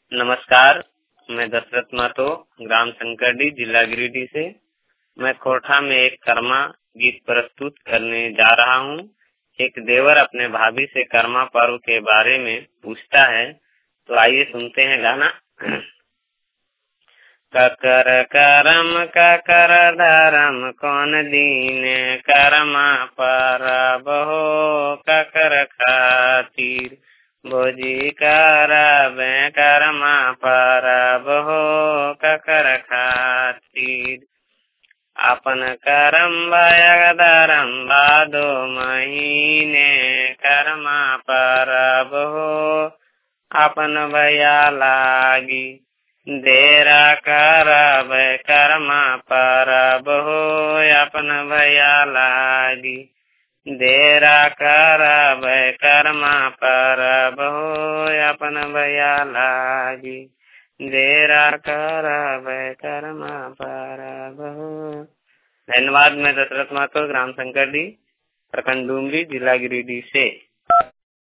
नमस्कार, मैं दशरथ महतो, ग्राम शंकरडी, जिला गिरिडीह से। मैं कोठा में एक कर्मा गीत प्रस्तुत करने जा रहा हूँ। एक देवर अपने भाभी से कर्मा पर्व के बारे में पूछता है, तो आइए सुनते हैं गाना। ककर करम ककर धरम कौन दीन कर्मा परब हो ककर खातिर भोजी करब कर्मा परब हो ककर खातिर अपन करम भय धरम भादो महीने कर्मा परब हो अपन भैया लागी देरा करब कर्मा परब हो अपन भैया लागी देरा करब कर्मा परब हो अपन भैया लागी देरा करब कर्मा परब हो। धन्यवाद। मैं दशरथ महतो, ग्राम शंकरडी, प्रखंड डूमरी, जिला गिरिडीह से।